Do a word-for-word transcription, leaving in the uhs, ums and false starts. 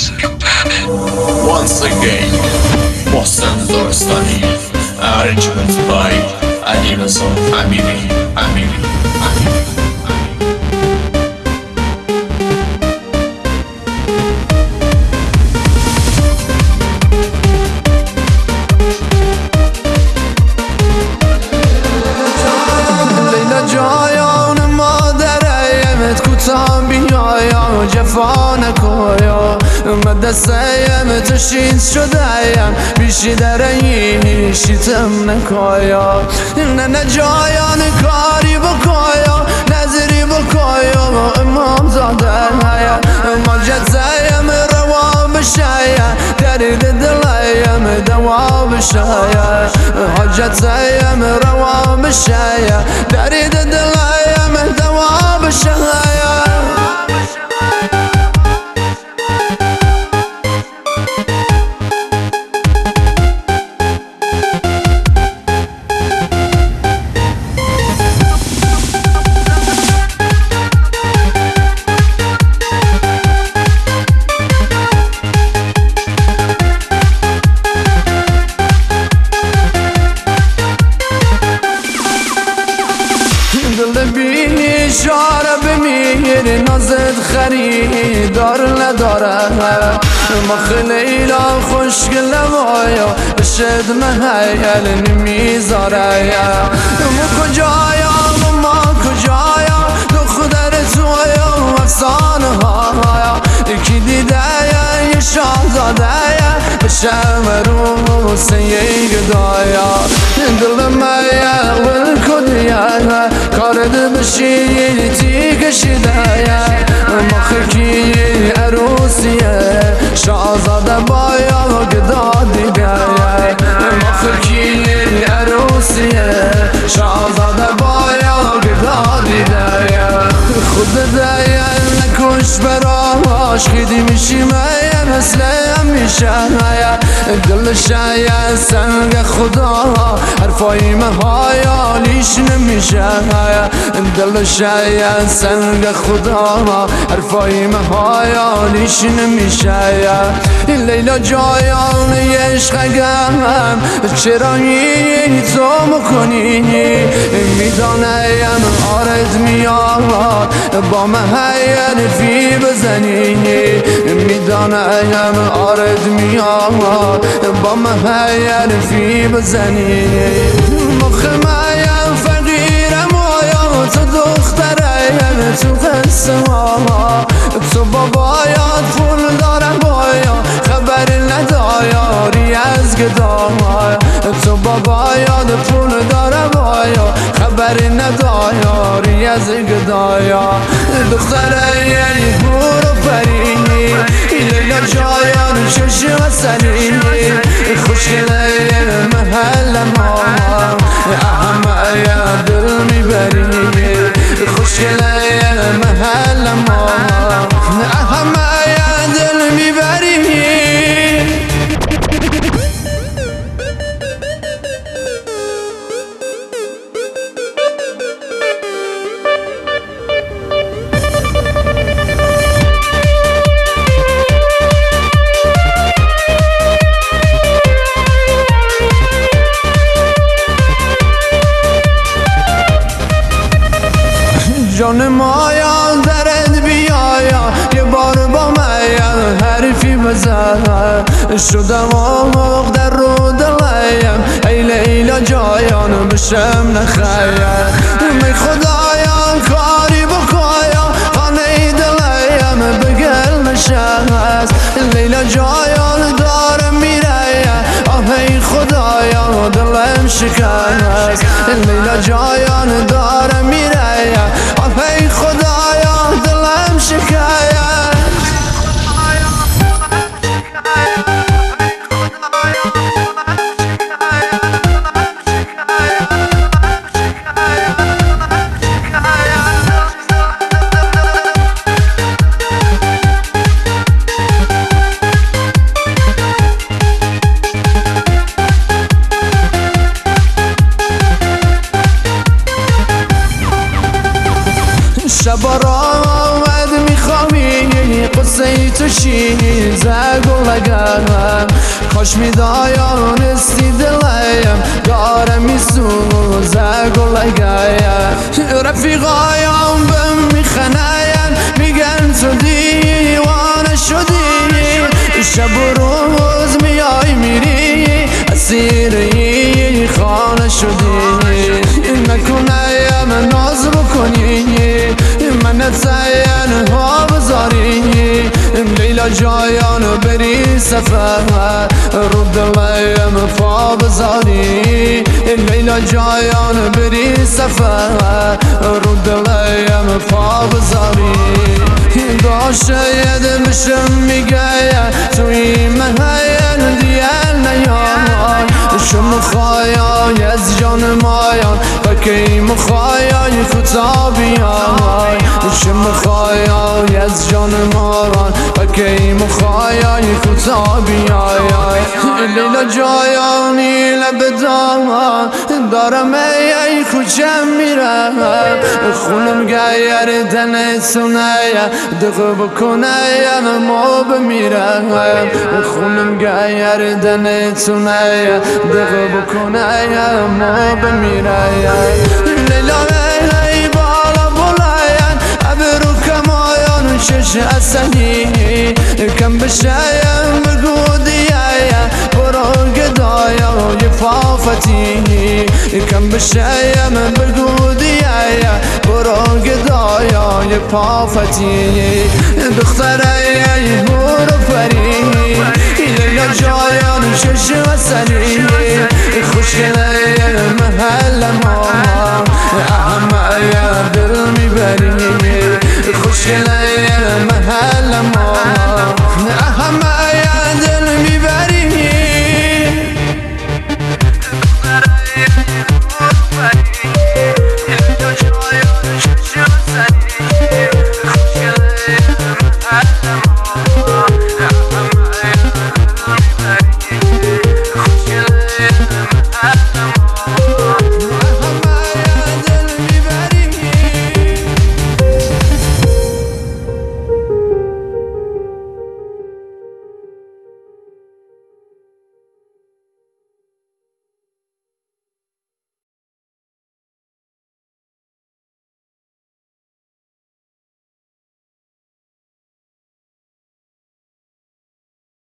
Once again, محسن زارستانی. Arrangement by علیرضا امیری امیری امیری جفا نکایا من دستیم تشید شدهیم بیشی درهی شیتم نکایا نه نه جایان کاری بکایا نظری بکایا امام زاده ما جزایم روا بشایا درد دلیم دوا بشایا حاجتیم روا بشایا درد دلیم دوا بشایا بینی شاره بمیر نازد خریدار نداره ما خیلی خوشگل مایا بشد محیل نمیذاره ما کجایا ما کجایا دختر تویا افسانه هایا یکی دیده یه شاهزاده بشم روسه یه گدایا دل مایه ول کدیا کارد بشی تی کشیده ما خکی عروسیه شاهزاده بایا گدا دیگه ما خکی عروسیه شاهزاده بایا گدا دیگه خود دیگه نکش براش خیلی میشی مایه مثل همیشه دل شاید سنگ خدا حرفای مهایا لیش نمیشه دل شاید سنگ خدا حرفای مهایا لیش نمیشه لیلا جایان عشقم چرا این تو مکنی میدانم آرد میاد با محیل فی بزنی میدانم آرد میاد با محیل فی بزنی مخمایم فقیرم آیا تو دخترم تو قصه ها تو بابایات پول دارم بایا خبر ندایاری از گدای تو بابایات پول دارم بایا خبر ندایاری از گدایا دختره یعنی برو فرینی لیلا جایان چشم سنی خوشگله محل ما اهم یا دل میبری خوشگله محل ما اهم یا دل میبری جان مایا درد بیایا یه بار با مایا حرفی بزن شدم آماق در رو دلیم ای لیلا جایان بشم نخیم می خدایا کاری بکایا خانه دلیم بگل نشست لیلا جایان دارم میره آه ای خدایا دلم شکست لیلا جایان دارم میره ای خدایا دلم شکایت شب را آمد میخوامی قصه تو شیزه گلگم کاش میدانستی دلیم داره میسوزه گلگم رفیقایم بهم میخنین میگن تو دیوانه شدی شب و روز میای میری اسیری خانه شدی نکنیم ناز بکنی من تنها بذاری لیلا جایان بری سفر رو دلیم پا بذاری لیلا جایان بری سفر رو دلیم پا بذاری شاید بشم میگه توی من هین دیل نیای شم خواهی از جان مایان بکی مخواهی کتابیای شم خواهی از جان ماران بکی مخواهی کتابیای لیلا جایانی لب دامان دارم ای کجم میرم خونم گیر دن سونه دقه بکنه ما بمیرم خونم گیر دن سونه دقه بکنه ما بمیرم لیلا ای بالا بلاین ابرو کمایان شش اصلی کم بشایم بگو دیه برو گدایا یه پافتی کم بشایم بگو دیه برو گدایا یه پافتی دختره برو پری لیلا جایان شش وصلی خوشگله محل ما احمه دل میبری خوشگله محل ما احمه دل میبری I